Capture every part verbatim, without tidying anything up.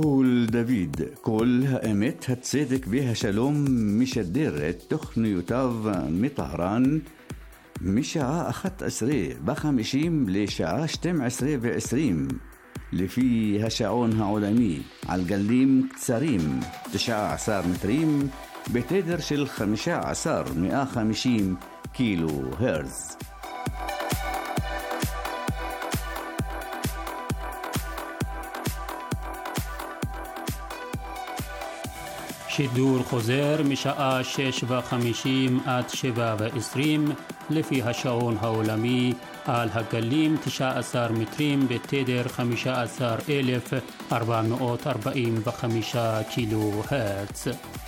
קול דוד, קול האמת, הצדק והשלום, משדר את תוכניותיו מטהרן משעה אחת עשרה וחמישים לשעה שתים עשרה ועשרים לפי השעון העולמי, על גלים קצרים תשע עשרה מטרים בתדר של חמישה עשר מאה וחמישים קילו הרץ. שידור חוזר משעה שש וחמישים עד שבע ועשרים לפי השעון העולמי על הגלים תשע עשרה מטרים בתדר חמישה עשר אלף ארבע מאות ארבעים וחמישה קילו הרץ.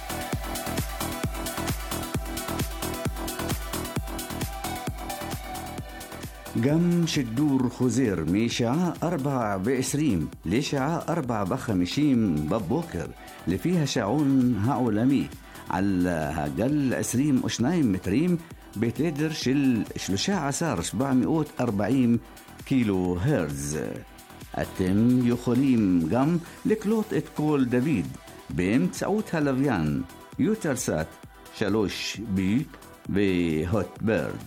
גם שידור חוזר משעה ארבע ועשרים לשעה ארבע וחמישים בבוקר לפי השעון העולמי על הגל עשרים ושניים מטרים בתדר של שלושה עשר אלף שבע מאות וארבעים קילו הרץ. אתם יכולים גם לקלוט את קול דוד באמצעות הלוויין יוטלסאט שלוש בי והוטברד.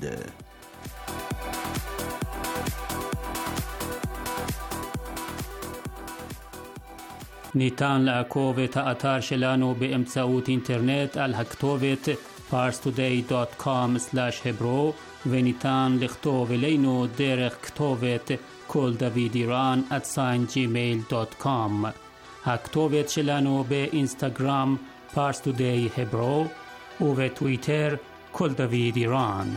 ניתן לעקוב את האתר שלנו באמצעות אינטרנט על הכתובת פארס טודיי דוט קום סלאש hebro וניתן לכתוב אלינו דרך כתובת קול דוד איראן at sign gmail דוט קום. הכתובת שלנו באינסטגרם פארס טודיי hebro ובטוויטר קול דוד איראן.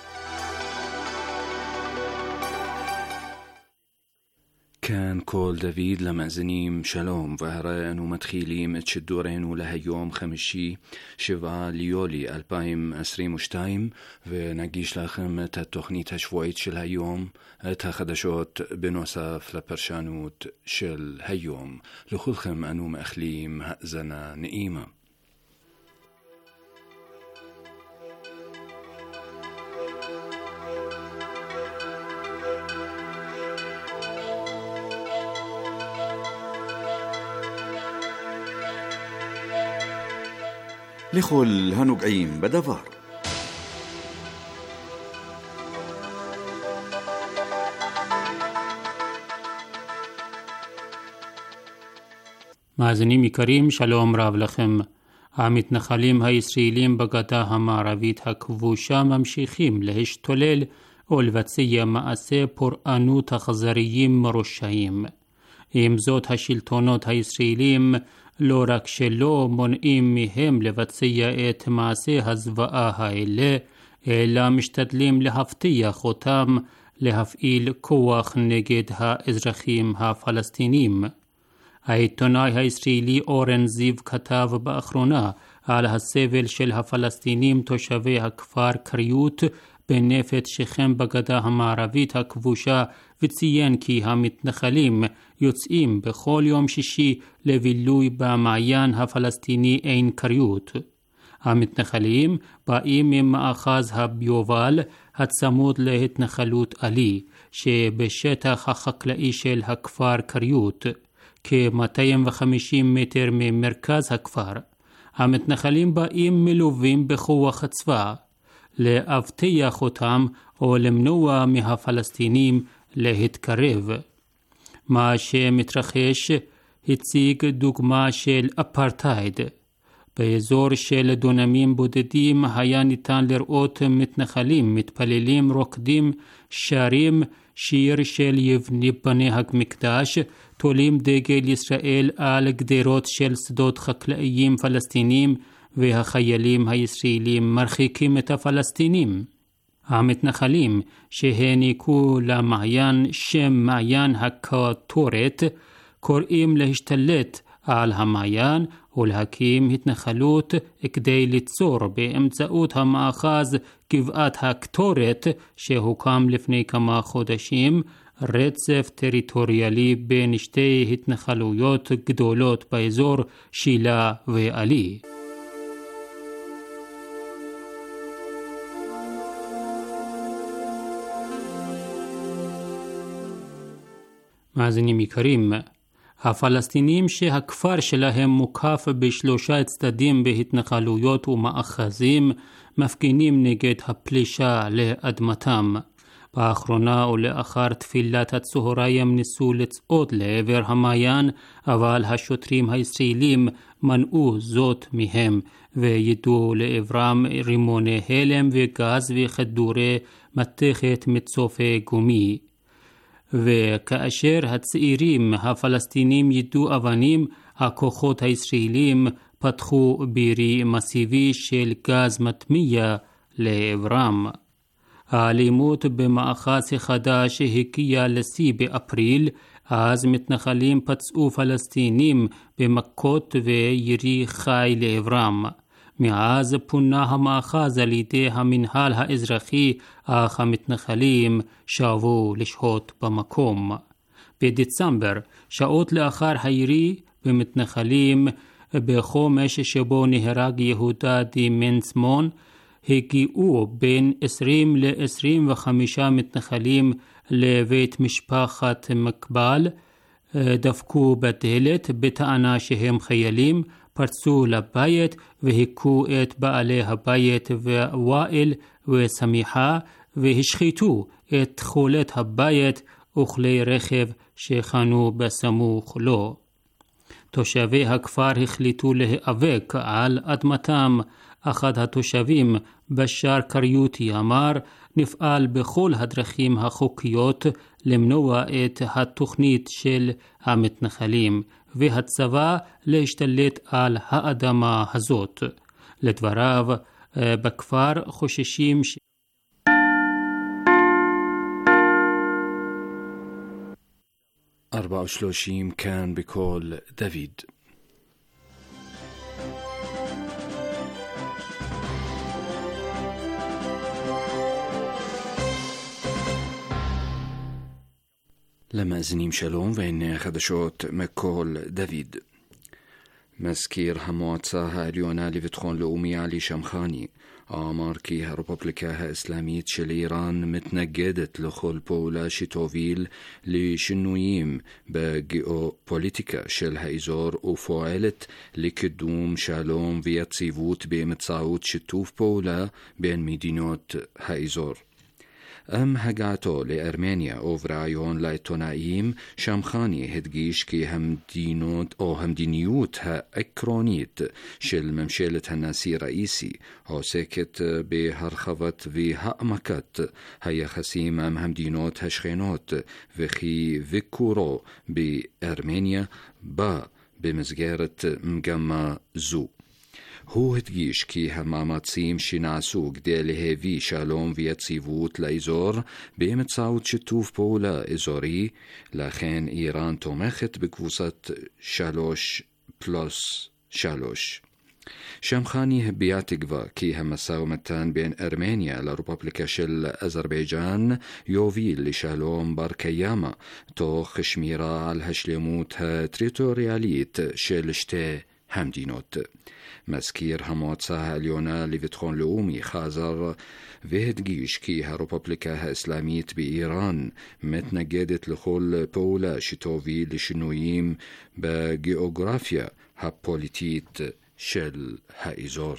كان كول دافيد لمأزنيم شلوم وهران ومتخيليم اتشدورين لها يوم خمشي شفا ليولي ألبايم أسريم وشتايم ونقيش لكم تتخنيت هشفويت شل هيوم تخدشوت بنوصف لبرشانوت شل هيوم لخلخم أنو مأخليم هأزنا نئيمة. לכל הנוגעים בדבר. מאזינים יקרים, שלום רב לכם. המתנחלים הישראלים בגדה המערבית הכבושה ממשיכים להשתולל ולבצע מעשי פורענות אכזריים מרושעים. עם זאת, השלטונות הישראלים לא רק שלא מונעים מהם לבצע את מעשי הזוועה האלה, אלא משתדלים להבטיח אותם להפעיל כוח נגד האזרחים הפלסטינים. העיתונאי הישראלי אורן זיו כתב באחרונה על הסבל של הפלסטינים תושבי הכפר קריות בנפת שכם בגדה המערבית הכבושה, וציין כי המתנחלים יוצאים בכל יום שישי לבילוי במעיין הפלסטיני עין קריות. המתנחלים באים ממאחז הביובל הצמוד להתנחלות עלי, שבשטח החקלאי של הכפר קריות, כ-מאתיים וחמישים מטר ממרכז הכפר. המתנחלים באים מלווים בכוח הצבא, להבטיח אותם או למנוע מהפלסטינים להתקרב. מה שמתרחש הציג דוגמה של אפרטייד. באזור של דונמים בודדים היה ניתן לראות מתנחלים מתפללים רוקדים שרים שיר של בני המקדש, תולים דגל ישראל על גדרות של שדות חקלאיים פלסטינים, והחיילים הישראלים מרחיקים את הפלסטינים. המתנחלים שהעניקו למעיין שם מעיין הקטורת קוראים להשתלט על המעיין ולהקים התנחלות כדי ליצור באמצעות המאחז גבעת הקטורת שהוקם לפני כמה חודשים רצף טריטוריאלי בין שתי התנחלויות גדולות באזור שילה ועלי. מאזינים יקרים, הפלסטינים שהכפר שלהם מוקף בשלושה צדדים בהתנחלויות ומאחזים מפגינים נגד הפלישה לאדמתם. באחרונה ולאחר תפילת הצהריים ניסו לצעוד לעבר המעיין, אבל השוטרים הישראלים מנעו זאת מהם וידו לעברם רימוני הלם וגז וכדורי מתכת מצופי גומי. וכאשר הצעירים הפלסטינים ידו אבנים, הכוחות הישראלים פתחו בירי מסיבי של גז מטמיע לעברם. האלימות במאחז החדש הגיעה לשיא באפריל, אז מתנחלים פצעו פלסטינים במכות וירי חי לעברם. מאז פונה המאחז על ידי המנהל האזרחי, אך המתנחלים שבו לשהות במקום. בדצמבר, שעות לאחר הירי במתנחלים בחומש שבו נהרג יהודה דימנצמון, הגיעו בין עשרים ל-עשרים וחמישה מתנחלים לבית משפחת מקבל, דפקו בדלת בטענה שהם חיילים, פרצו לבית והכו את בעלי הבית וואל וסמיחה והשחיתו את חולת הבית וכלי רכב שחנו בסמוך לו. תושבי הכפר החליטו להיאבק על אדמתם. אחד התושבים, בשאר קריוטי, אמר, נפעל בכל הדרכים החוקיות למנוע את התוכנית של המתנחלים והצבא להשתלט על האדמה הזאת. לדבריו, בכפר חוששים ש... أربعة وثلاثين كان بكول دافيد. למאזינים שלום, והנה חדשות מקול דוד. מזכיר המועצה העליונה לביטחון לאומי עלי שמחני אמר כי הרפובליקה האסלאמית של איראן מתנגדת לכל פעולה שתוביל לשינויים בגיאופוליטיקה של האזור ופועלת לקידום שלום ויציבות באמצעות שיתוף פעולה בין מדינות האזור. עם הגעתו לארמניה וברעיון לעיתונאים, שמחני הדגיש כי המדינות או המדיניות העקרונית של ממשלת הנשיא ראיסי עוסקת בהרחבת והעמקת היחסים עם המדינות השכנות, וכי ביקורו בארמניה בא במסגרת מגמה זו. הוא הדגיש כי המאמצים שנעשו כדי להביא שלום ויציבות לאזור באמצעות שיתוף פעולה אזורי, לכן איראן תומכת בקבוצת שלוש פלוס שלוש. שמחני הביע תקווה כי המשא ומתן בין ארמניה לרפובליקה של אזרבייג'אן יוביל לשלום בר קיימא, תוך שמירה על השלמות הטריטוריאלית של שתי המדינות. מזכיר המועצה העליונה לביטחון לאומי חזר והדגיש כי הרפובליקה האסלאמית באיראן מתנגדת לכל פעולה שתוביל לשינויים בגיאוגרפיה הפוליטית של האזור.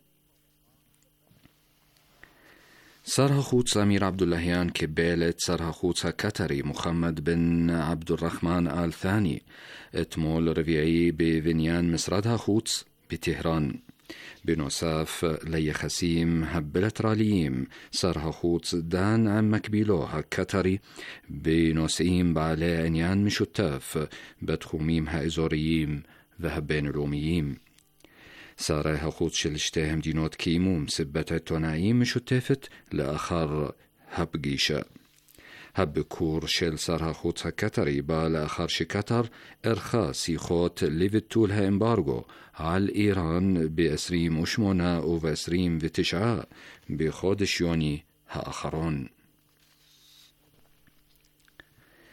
שר החוץ אמיר עבדולהיאן קיבל את שר החוץ הקטרי מוחמד בן עבד الرحمن אל ת'אני אתמול רביעי בבניין משרד החוץ בטהרן. בנוסף ליחסים הבילטרליים, שר החוץ דן עם מקבילו הקטרי בנושאים בעלי עניין משותף בתחומים האזוריים והבינלאומיים. שרי החוץ של שתי המדינות קיימו מסיבת עיתונאים משותפת לאחר הפגישה. הביקור של שר החוץ הקטרי בא לאחר שקטר ערכה שיחות לביטול האמברגו על איראן ב-עשרים ושמונה וב-עשרים ותשע בחודש יוני האחרון.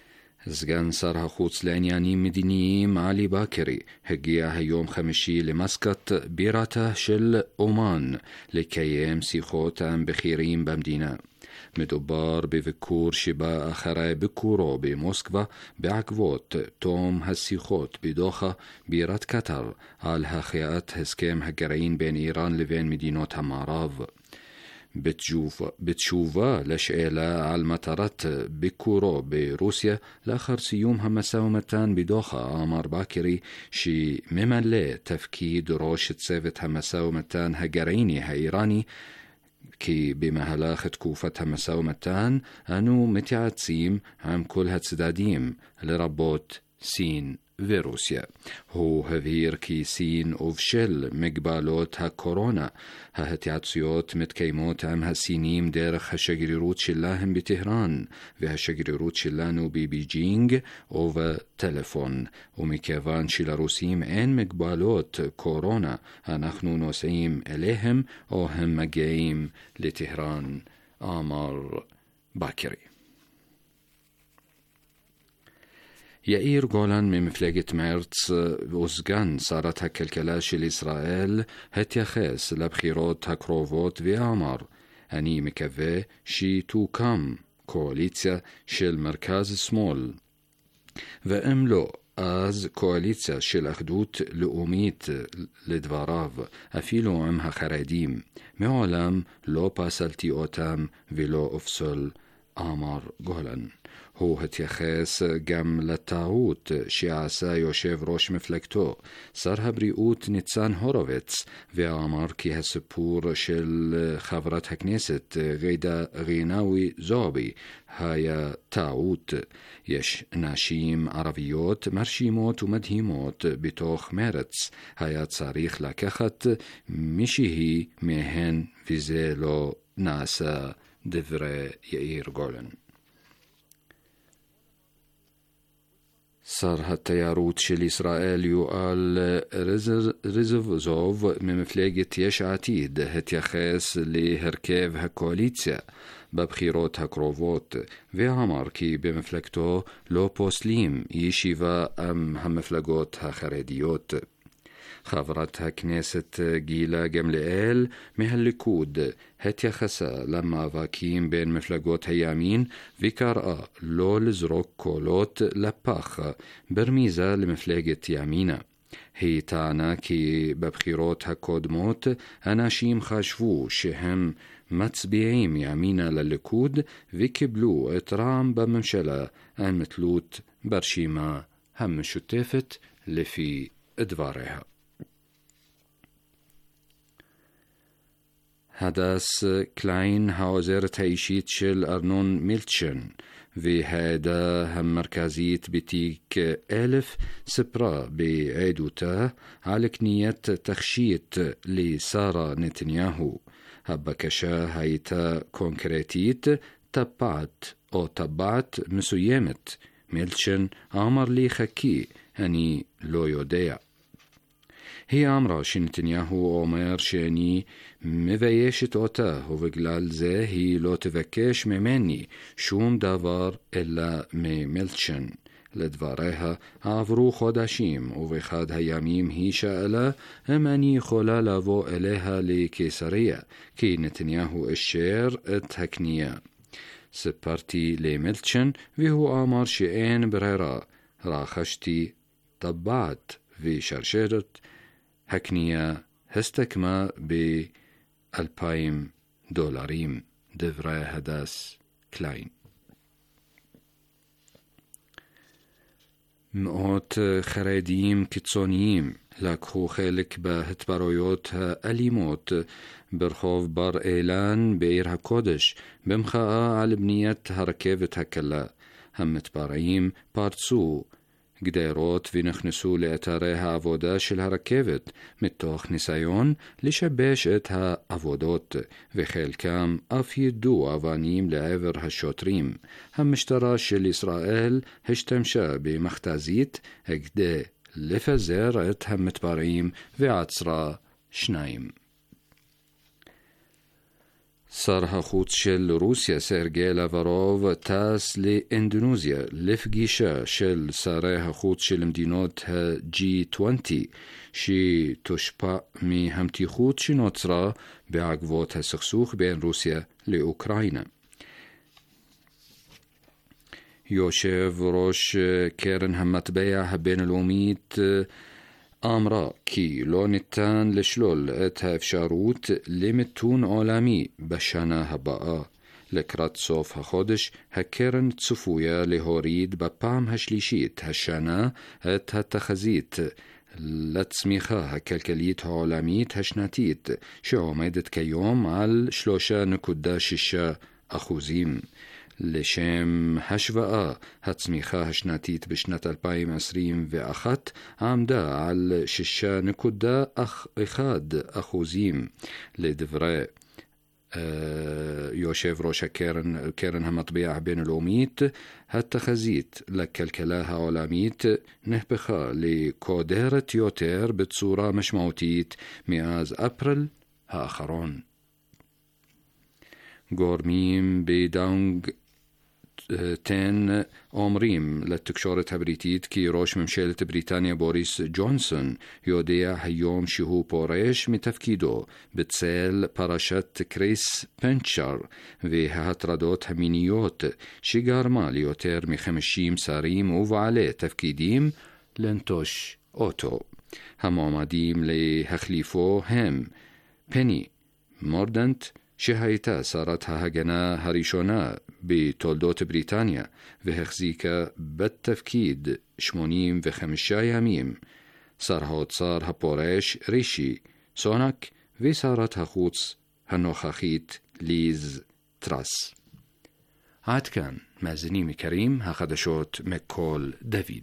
סגן שר החוץ לעניינים מדיניים עלי באקרי הגיע היום חמישי למסקט בירתה של אומן לקיים שיחות עם בכירים במדינה. מדובר בביקור שבא אחרי ביקורו במוסקבה בעקבות תום השיחות בדוחה בירת קטר על החייאת הסכם הגרעין בין איראן לבין מדינות המערב. בתשובה, בתשובה לשאלה על מטרת ביקורו ברוסיה לאחר סיום המשא ומתן בדוחה, אמר באקרי שממלא תפקיד ראש צוות המשא ומתן הגרעיני האיראני, כי במהלך תקופת המשא ומתן אנו מתייעצים עם כל הצדדים, לרבות סין ורוסיה. הוא הבהיר כי סין ובשל מגבלות הקורונה, ההתייעצויות מתקיימות עם הסינים דרך השגרירות שלהם בטהרן והשגרירות שלנו בבייג'ינג ובטלפון, ומכיוון שלרוסים אין מגבלות קורונה, אנחנו נוסעים אליהם או הם מגיעים לטהרן, אמר באקרי. יאיר גולן ממפלגת מרץ וסגן שרת הכלכלה של ישראל התייחס לבחירות הקרובות ואמר, אני מקווה שתוקם קואליציה של מרכז שמאל, ואם לא, אז קואליציה של אחדות לאומית. לדבריו, אפילו עם החרדים, מעולם לא פסלתי אותם ולא אפסול, אמר גולן. הוא התייחס גם לטעות שעשה יושב ראש מפלגתו, שר הבריאות ניצן הורוביץ, ואמר כי הסיפור של חברת הכנסת ג'ידא רינאוי זועבי היה טעות. יש נשים ערביות מרשימות ומדהימות בתוך מרץ, היה צריך לקחת מישהי מהן וזה לא נעשה, דברי יאיר גולן. שר התיירות של ישראל יואל רזבוזוב ממפלגת יש עתיד התייחס להרכב הקואליציה בבחירות הקרובות ואמר כי במפלגתו לא פוסלים ישיבה עם המפלגות החרדיות. חברת הכנסת גילה גמליאל מהליכוד התייחסה למאבקים בין מפלגות הימין וקראה לא לזרוק קולות לפח ברמיזה למפלגת ימינה. היא טענה כי בבחירות הקודמות אנשים חשבו שהם מצביעים ימינה לליכוד וקיבלו את רע"מ בממשלה עם תלות ברשימה המשותפת לפי דבריה. הדס קליין, העוזרת האישית של ארנון מילצ'ן והעדה המרכזית בתיק אלף, סיפרה בעדותה על קניית תכשיט לשרה נתניהו. הבקשה הייתה קונקרטית, טבעת או טבעת מסוימת. מילצ'ן אמר לי חכי, אני לא יודע. היא אמרה שנתניהו אומר שאני מביישת אותה ובגלל זה היא לא תבקש ממני שום דבר אלא ממילצ'ן. לדבריה עברו חודשים ובאחד הימים היא שאלה אם אני יכולה לבוא אליה לקיסריה כי נתניהו אשר את הקנייה. סיפרתי למילצ'ן והוא אמר שאין ברירה. רכשתי טבעת ושרשרת. הקנייה הסתכמה באלפיים דולרים, דברי הדס קליין. מאות חרדים קיצוניים לקחו חלק בהתפרעויות האלימות ברחוב בר אילן בעיר הקודש במחאה על בניית הרכבת הקלה. המתפרעים פרצו גדרות ונכנסו לאתרי העבודה של הרכבת מתוך ניסיון לשבש את העבודות, וחלקם אף ידו אבנים לעבר השוטרים. המשטרה של ישראל השתמשה במכתזית כדי לפזר את המתפרעים ועצרה שניים. שר החוץ של רוסיה סרגי לברוב טס לאינדונזיה לפגישה של שרי החוץ של מדינות ה-ג'י עשרים שתושפע מהמתיחות שנוצרה בעקבות הסכסוך בין רוסיה לאוקראינה. יושב ראש קרן המטבע הבינלאומית אמרה כי לא ניתן לשלול את האפשרות למיתון עולמי בשנה הבאה. לקראת סוף החודש הקרן צפויה להוריד בפעם השלישית השנה את התחזית לצמיחה הכלכלית העולמית השנתית שעומדת כיום על שלוש נקודה שש אחוזים. לשם השוואה, הצמיחה השנתית בשנת אלפיים עשרים ואחת עמדה על שש נקודה אחת אחוזים. לדברי uh, יושב ראש הקרן, קרן המטבע הבינלאומית, התחזית לכלכלה העולמית נהפכה לקודרת יותר בצורה משמעותית מאז אפריל האחרון. גורמים בדאונג תן אומרים לתקשורת הבריטית כי ראש ממשלת בריטניה בוריס ג'ונסון יודע היום שהוא פורש מתפקידו בצל פרשת קריס פנצ'ר וההטרדות המיניות שגרמה ליותר מחמישים שרים ובעלי תפקידים לנטוש אותו. המועמדים להחליפו הם פני מורדנט שהייתה שרת ההגנה הראשונה בתולדות בריטניה והחזיקה בתפקיד שמונים וחמישה ימים, שר האוצר הפורש רישי סונאק ושרת החוץ הנוכחית ליז טרס. עד כאן מאזינים יקרים החדשות מכל דוד.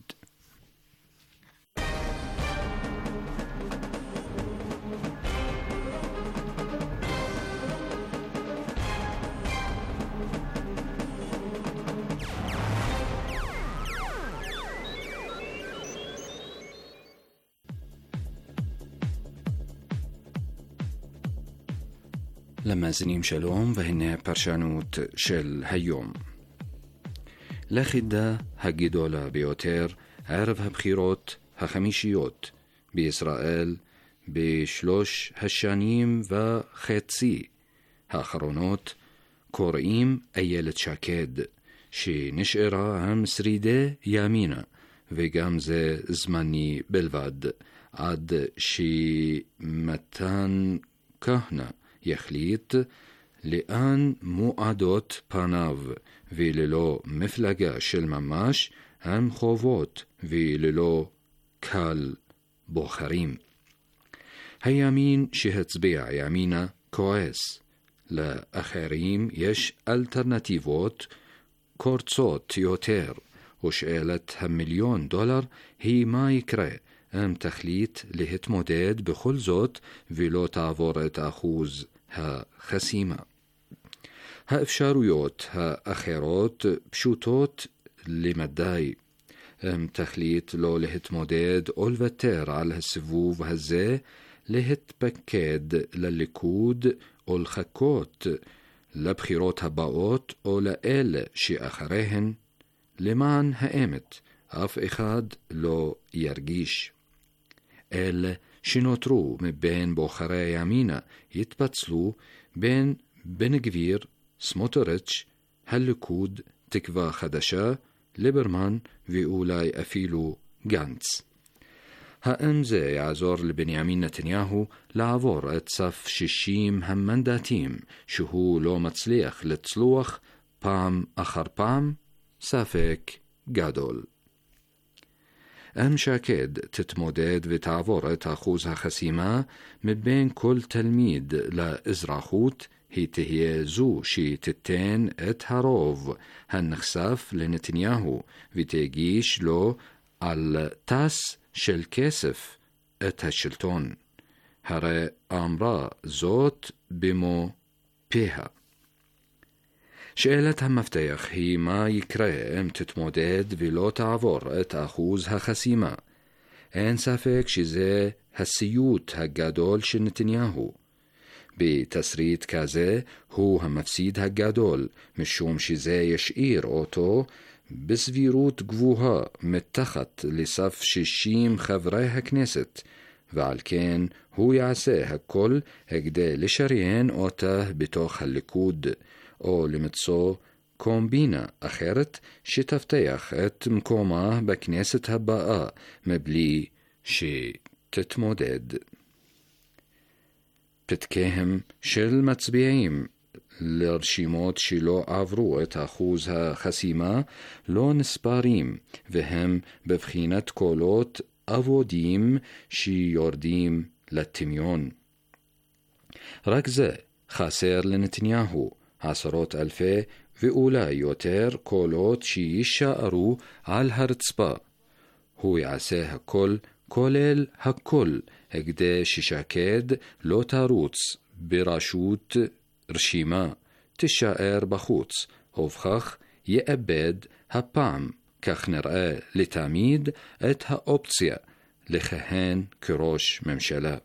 למאזינים שלום, והנה הפרשנות של היום. לחידה הגדולה ביותר ערב הבחירות החמישיות בישראל בשלוש השנים וחצי האחרונות קוראים איילת שקד, שנשארה עם שרידי ימינה, וגם זה זמני בלבד, עד שמתן כהנא יחליט לאן מועדות פניו, וללא מפלגה של ממש עם חובות וללא קהל בוחרים. הימין שהצביע ימינה כועס. לאחרים יש אלטרנטיבות קורצות יותר, ושאלת המיליון דולר היא מה יקרה אם תחליט להתמודד בכל זאת ולא תעבור את אחוז החסימה. האפשרויות האחרות פשוטות למדי. אם תחליט לא להתמודד או לוותר על הסיבוב הזה, להתפקד לליכוד או לחכות לבחירות הבאות או לאלה שאחריהן, למען האמת אף אחד לא ירגיש. אלה שנותרו מבין בוחרי ימינה יתפצלו בין בן גביר, סמוטריץ', הליכוד, תקווה חדשה, ליברמן ואולי אפילו גנץ. האם זה יעזור לבנימין נתניהו לעבור את סף שישים המנדטים שהוא לא מצליח לצלוח פעם אחר פעם? ספק גדול. אם שקד תתמודד ותעבור את אחוז החסימה מבין כל תלמיד לאזרחות, היא תהיה זו שתיתן את הרוב הנחשף לנתניהו ותגיש לו על טס של כסף את השלטון. הרי אמרה זאת במו פיה. שאלת המפתח היא מה יקרה אם תתמודד ולא תעבור את אחוז החסימה. אין ספק שזה הסיוט הגדול של נתניהו, בתסריט כזה הוא המפסיד הגדול, משום שזה ישאיר אותו בסבירות גבוהה מתחת לסף שישים חברי הכנסת, ועל כן הוא יעשה הכל כדי לשריין אותה בתוך הליכוד, או למצוא קומבינה אחרת שתבטיח את מקומה בכנסת הבאה מבלי שתתמודד. פתקיהם של מצביעים לרשימות שלא עברו את אחוז החסימה לא נספרים, והם בבחינת קולות עבודים שיורדים לטמיון. רק זה חסר לנתניהו, עשרות אלפי ואולי יותר קולות שישארו על הרצפה. הוא יעשה הכל, כולל הכל, כדי ששקד לא תרוץ בראשות רשימה, תישאר בחוץ, ובכך יאבד הפעם, כך נראה לתמיד, את האופציה לכהן כראש ממשלה.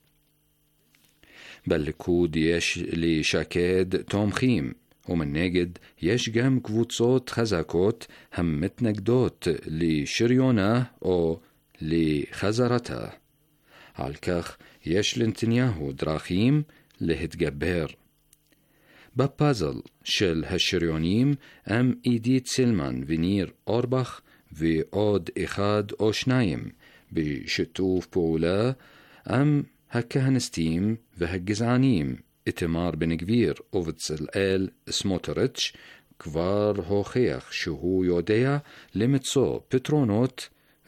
בליכוד יש לשקד תומכים, ומנגד יש גם קבוצות חזקות המתנגדות לשריונה או לחזרתה. על כך יש לנתניהו דרכים להתגבר. בפאזל של השריונים הם עידית סילמן וניר אורבך ועוד אחד או שניים בשיתוף פעולה עם הכהנסטים והגזענים. איתמר בן גביר ובצלאל סמוטריץ' כבר הוכיח שהוא יודע למצוא פתרונות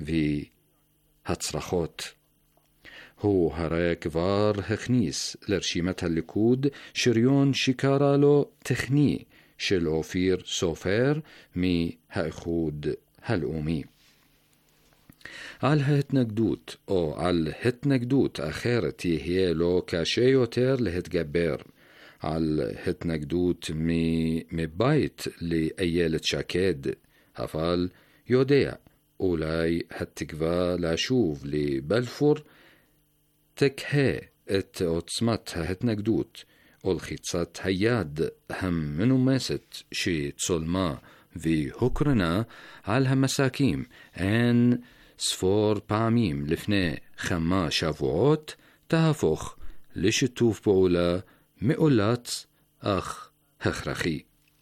והצלחות. הוא הרי כבר הכניס לרשימת הליכוד שריון שקרא לו טכני של אופיר סופר מהאיחוד הלאומי. על ההתנגדות או על התנגדות אחרת יהיה לו קשה יותר להתגבר. על התנגדות מבית לאיילת שקד, אבל יודע, אולי התקווה לשוב לבלפור תקהה את עוצמת ההתנגדות ולחיצת היד המנומסת שצולמה והוקרנה על המסקים אין ספור פעמים לפני כמה שבועות תהפוך לשיתוף פעולה מאולץ אך הכרחי.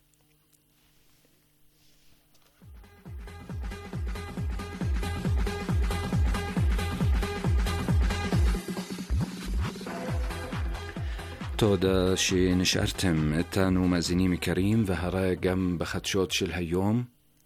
תודה שנשארתם איתנו מאזינים יקרים, והרי גם בחדשות של היום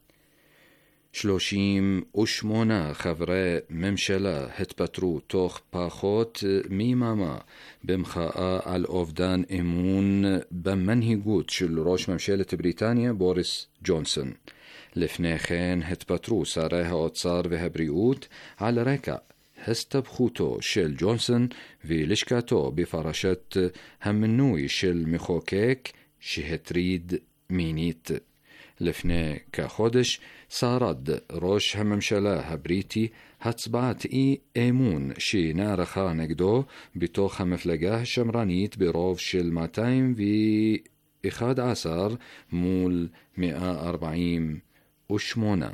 שלושים ושמונה חברי ממשלה התפטרו תוך פחות מיממה במחאה על אובדן אמון במנהיגות של ראש ממשלת בריטניה בוריס ג'ונסון. לפני כן התפטרו שרי האוצר והבריאות על רקע הסתבכותו של ג'ונסון ולשכתו בפרשת המינוי של מחוקק שהטריד מינית. לפני כחודש שרד ראש הממשלה הבריטי הצבעת אי אמון שנערכה נגדו בתוך המפלגה השמרנית ברוב של מאתיים ואחת עשרה מול מאה ארבעים ושמונה.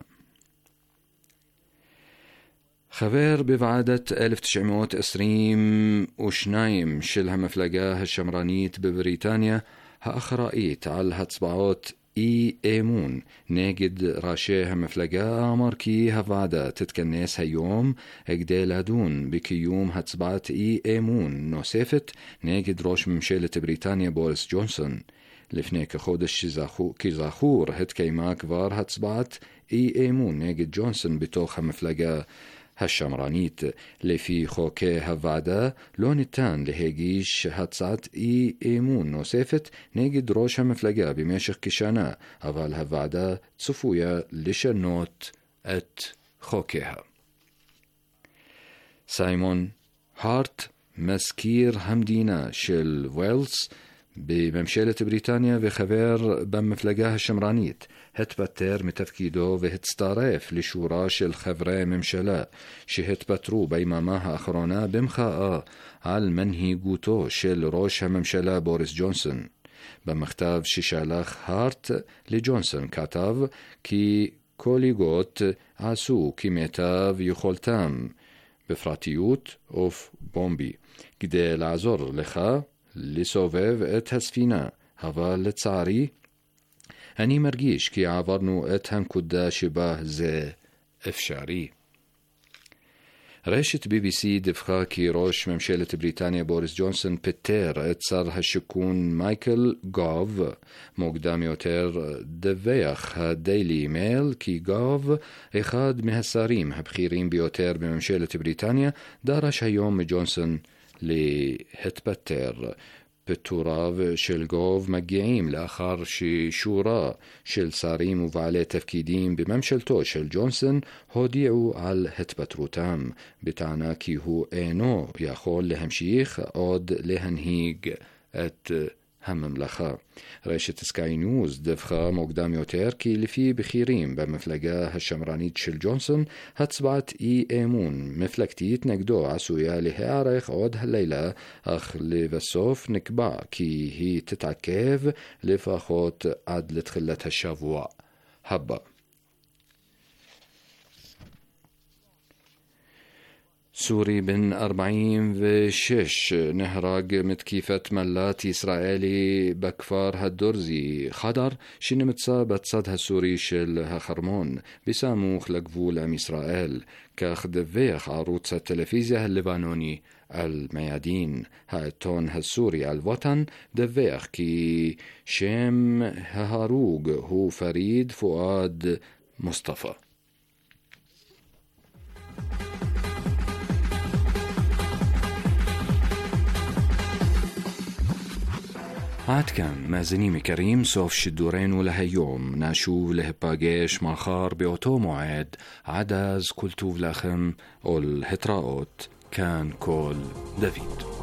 חבר בוועדת אלף תשע מאות עשרים ושתיים של המפלגה השמרנית בבריטניה האחראית על הצבעות אי אמון נגד ראשי המפלגה אמר כי הוועדה תתכנס היום כדי לדון בקיום הצבעת אי אמון נוספת נגד ראש ממשלת בריטניה בוריס ג'ונסון. לפני כחודש כזכור התקיימה כבר הצבעת אי אמון נגד ג'ונסון בתוך המפלגה השמרנית. לפי חוקי הוועדה לא ניתן להגיש הצעת אי אמון נוספת נגד ראש המפלגה במשך כשנה, אבל הוועדה צפויה לשנות את חוקיה. סיימון הארט, מזכיר המדינה של ווילס, בממשלת בריטניה וחבר במפלגה השמרנית, התפטר מתפקידו והצטרף לשורה של חברי ממשלה שהתפטרו ביממה האחרונה במחאה על מנהיגותו של ראש הממשלה בוריס ג'ונסון. במכתב ששלח הארט לג'ונסון כתב כי קולגות עשו כמיטב יכולתם בפרטיות ובומבי כדי לעזור לך לסובב את הספינה, אבל לצערי אני מרגיש כי עברנו את הנקודה שבה זה אפשרי. רשת בי בי סי דיווחה כי ראש ממשלת בריטניה בוריס ג'ונסון פיטר את שר השיכון מייקל גוב. מוקדם יותר דיווח הדיילי מייל כי גוב, אחד מהשרים הבכירים ביותר בממשלת בריטניה, דרש היום מג'ונסון להתפטר. פיטוריו של גוב מגיעים לאחר ששורה של שרים ובעלי תפקידים בממשלתו של ג'ונסון הודיעו על התפטרותם, בטענה כי הוא אינו יכול להמשיך עוד להנהיג את הממלכה. רשת סקאי ניוז דיווחה מוקדם יותר כי לפי בכירים במפלגה השמרנית של ג'ונסון, הצבעת אי אמון מפלגתית נגדו עשויה להיערך עוד הלילה, אך לבסוף נקבע כי היא תתעכב לפחות עד לתחילת השבוע הבא. סורי בן ארבעים ושש נהרג מתקיפת מל"ט ישראלי בכפר הדורזי חדר שנמצא בצד הסורי של החרמון בסמוך לגבול עם ישראל, כך דיווח ערוץ הטלוויזיה הלבנוני אל-מיאדין. העיתון הסורי אל-וטן דיווח כי שם ההרוג הוא פריד פואד מוסטפא. עד כאן מאזינים יקרים, סוף שידורנו להיום. נשוב להיפגש מחר באותו מועד. עד אז כל טוב לכם ולהתראות. כאן כל דוד.